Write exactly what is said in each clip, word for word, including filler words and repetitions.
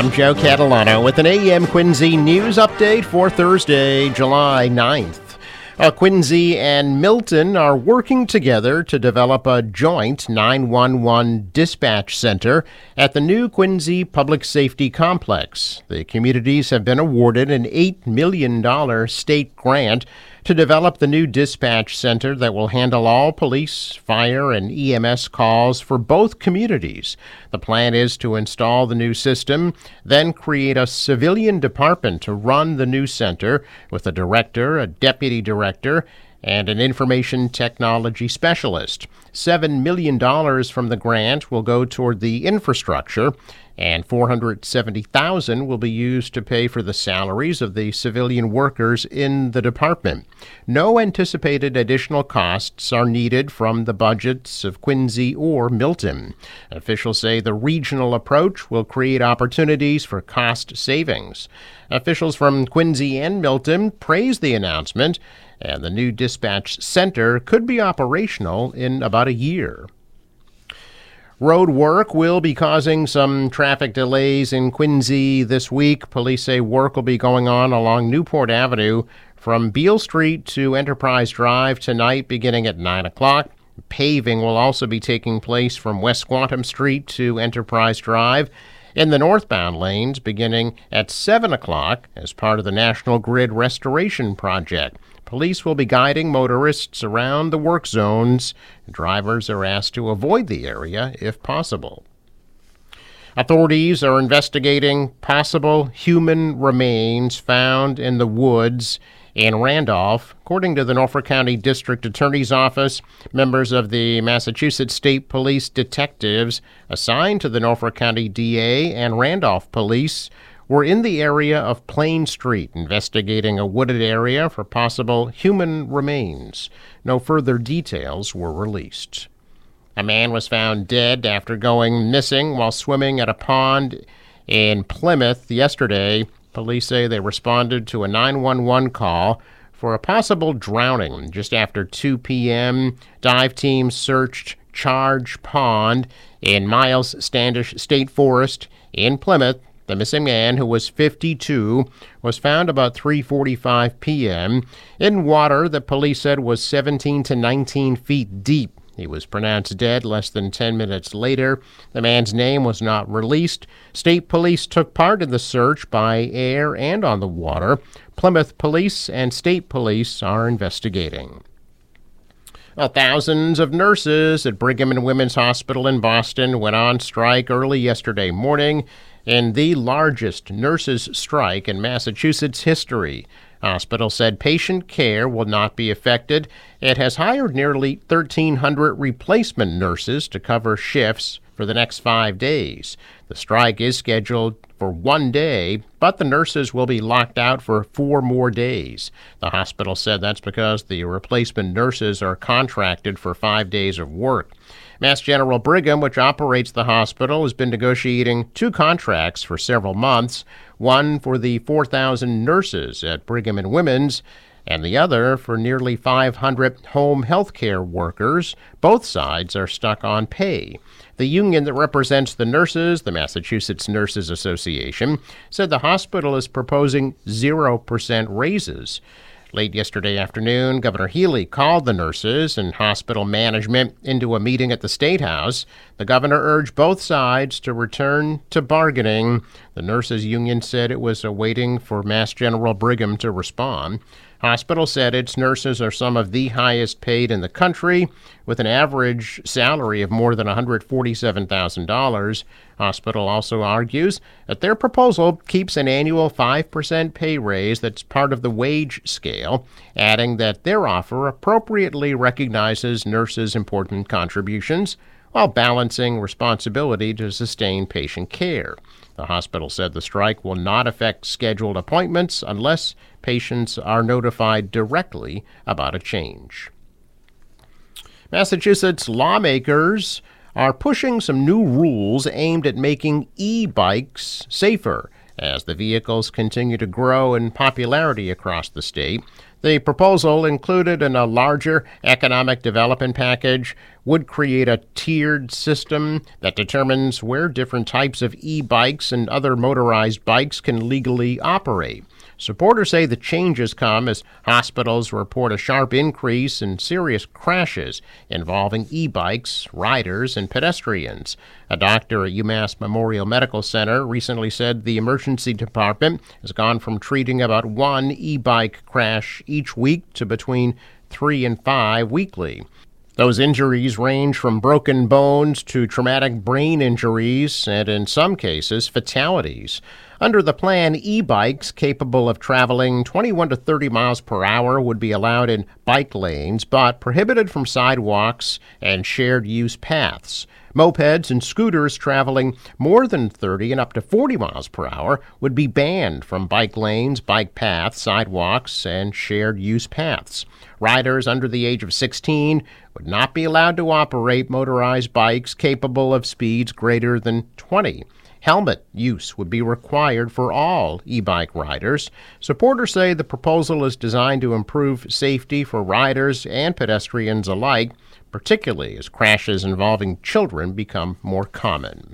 I'm Joe Catalano with an A M Quincy news update for Thursday, July ninth. Uh, Quincy and Milton are working together to develop a joint nine one one dispatch center at the new Quincy Public Safety Complex. The communities have been awarded an eight million dollars state grant to develop the new dispatch center that will handle all police, fire, and E M S calls for both communities. The plan is to install the new system, then create a civilian department to run the new center with a director, a deputy director, and an information technology specialist. seven million dollars from the grant will go toward the infrastructure, and four hundred seventy thousand dollars will be used to pay for the salaries of the civilian workers in the department. No anticipated additional costs are needed from the budgets of Quincy or Milton. Officials say the regional approach will create opportunities for cost savings. Officials from Quincy and Milton praised the announcement, and the new dispatch center could be operational in about a year. Road work will be causing some traffic delays in Quincy this week. Police say work will be going on along Newport Avenue from Beale Street to Enterprise Drive tonight beginning at nine o'clock. Paving will also be taking place from West Squantum Street to Enterprise Drive in the northbound lanes beginning at seven o'clock as part of the National Grid Restoration Project. Police will be guiding motorists around the work zones. Drivers are asked to avoid the area if possible. Authorities are investigating possible human remains found in the woods in Randolph. According to the Norfolk County District Attorney's Office, members of the Massachusetts State Police detectives assigned to the Norfolk County D A and Randolph Police were in the area of Plain Street investigating a wooded area for possible human remains. No further details were released. A man was found dead after going missing while swimming at a pond in Plymouth yesterday. Police say they responded to a nine one one call for a possible drowning. Just after two p.m., dive teams searched Charge Pond in Miles Standish State Forest in Plymouth. The missing man, who was fifty-two, was found about three forty-five p.m. in water that police said was seventeen to nineteen feet deep. He was pronounced dead less than ten minutes later. The man's name was not released. State police took part in the search by air and on the water. Plymouth police and state police are investigating. Well, thousands of nurses at Brigham and Women's Hospital in Boston went on strike early yesterday morning in the largest nurses' strike in Massachusetts history. Hospital said patient care will not be affected. It has hired nearly thirteen hundred replacement nurses to cover shifts for the next five days. The strike is scheduled for one day, but the nurses will be locked out for four more days. The hospital said that's because the replacement nurses are contracted for five days of work. Mass General Brigham, which operates the hospital, has been negotiating two contracts for several months, one for the four thousand nurses at Brigham and Women's, and the other for nearly five hundred home health care workers. Both sides are stuck on pay. The union that represents the nurses, the Massachusetts Nurses Association, said the hospital is proposing zero percent raises. Late yesterday afternoon, Governor Healy called the nurses and hospital management into a meeting at the State House. The governor urged both sides to return to bargaining. The nurses union said it was awaiting for Mass General Brigham to respond. Hospital said its nurses are some of the highest paid in the country, with an average salary of more than one hundred forty-seven thousand dollars. Hospital also argues that their proposal keeps an annual five percent pay raise that's part of the wage scale, adding that their offer appropriately recognizes nurses' important contributions while balancing responsibility to sustain patient care. The hospital said the strike will not affect scheduled appointments unless patients are notified directly about a change. Massachusetts lawmakers are pushing some new rules aimed at making e-bikes safer as the vehicles continue to grow in popularity across the state. The proposal, included in a larger economic development package, would create a tiered system that determines where different types of e-bikes and other motorized bikes can legally operate. Supporters say the changes come as hospitals report a sharp increase in serious crashes involving e-bikes, riders, and pedestrians. A doctor at UMass Memorial Medical Center recently said the emergency department has gone from treating about one e-bike crash each week to between three and five weekly. Those injuries range from broken bones to traumatic brain injuries and, in some cases, fatalities. Under the plan, e-bikes capable of traveling twenty-one to thirty miles per hour would be allowed in bike lanes, but prohibited from sidewalks and shared-use paths. Mopeds and scooters traveling more than thirty and up to forty miles per hour would be banned from bike lanes, bike paths, sidewalks, and shared-use paths. Riders under the age of sixteen would not be allowed to operate motorized bikes capable of speeds greater than twenty. Helmet use would be required for all e-bike riders. Supporters say the proposal is designed to improve safety for riders and pedestrians alike, particularly as crashes involving children become more common.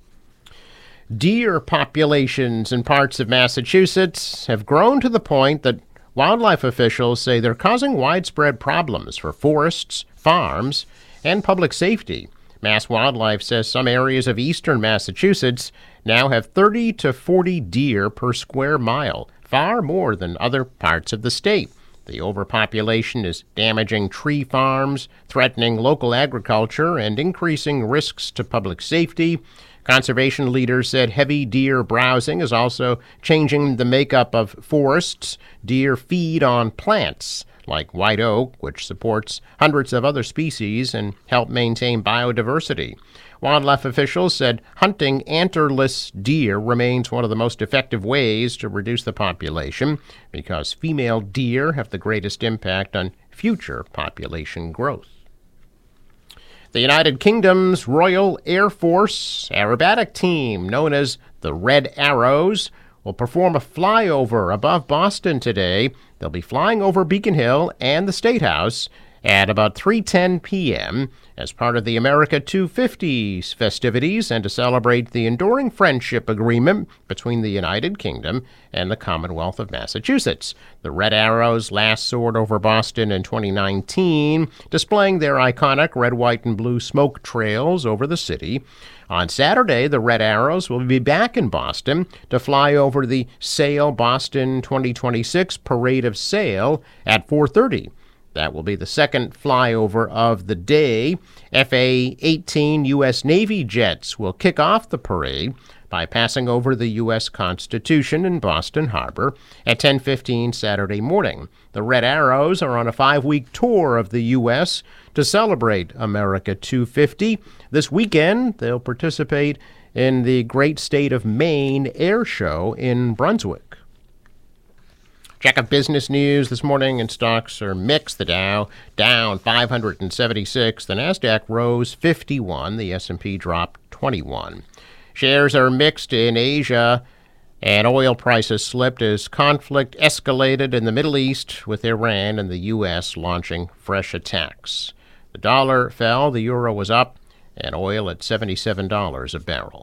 Deer populations in parts of Massachusetts have grown to the point that wildlife officials say they're causing widespread problems for forests, farms, and public safety. Mass Wildlife says some areas of eastern Massachusetts now have thirty to forty deer per square mile, far more than other parts of the state. The overpopulation is damaging tree farms, threatening local agriculture, and increasing risks to public safety. Conservation leaders said heavy deer browsing is also changing the makeup of forests. Deer feed on plants like white oak, which supports hundreds of other species and help maintain biodiversity. Wildlife officials said hunting antlerless deer remains one of the most effective ways to reduce the population because female deer have the greatest impact on future population growth. The United Kingdom's Royal Air Force aerobatic team, known as the Red Arrows, will perform a flyover above Boston today. They'll be flying over Beacon Hill and the State House at about three ten p.m. as part of the America two fifty festivities and to celebrate the enduring friendship agreement between the United Kingdom and the Commonwealth of Massachusetts. The Red Arrows last soared over Boston in twenty nineteen, displaying their iconic red, white, and blue smoke trails over the city. On Saturday, the Red Arrows will be back in Boston to fly over the Sail Boston twenty twenty-six Parade of Sail at four thirty. That will be the second flyover of the day. F A eighteen U S Navy jets will kick off the parade by passing over the U S Constitution in Boston Harbor at ten fifteen Saturday morning. The Red Arrows are on a five-week tour of the U S to celebrate America two fifty. This weekend, they'll participate in the Great State of Maine Air Show in Brunswick. Check of business news this morning, and stocks are mixed. The Dow down five hundred seventy-six. The Nasdaq rose fifty-one. The S and P dropped twenty-one. Shares are mixed in Asia, and oil prices slipped as conflict escalated in the Middle East, with Iran and the U S launching fresh attacks. The dollar fell, the euro was up, and oil at seventy-seven dollars a barrel.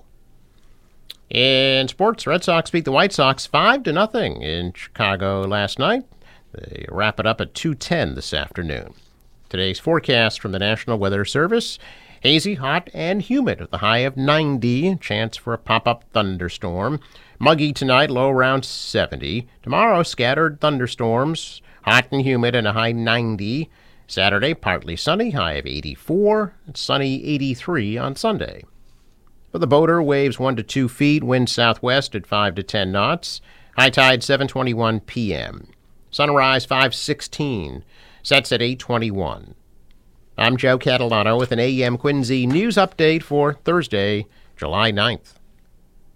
In sports, Red Sox beat the White Sox five to nothing in Chicago last night. They wrap it up at two ten this afternoon. Today's forecast from the National Weather Service: hazy, hot, and humid with a high of ninety. Chance for a pop-up thunderstorm. Muggy tonight, low around seventy. Tomorrow, scattered thunderstorms, hot and humid, and a high ninety. Saturday, partly sunny, high of eighty-four. And sunny eighty-three on Sunday. For the boater, waves one to two feet, wind southwest at five to ten knots. High tide seven twenty-one p.m. Sunrise five sixteen. Sets at eight twenty-one. I'm Joe Catalano with an A M Quincy news update for Thursday, July ninth.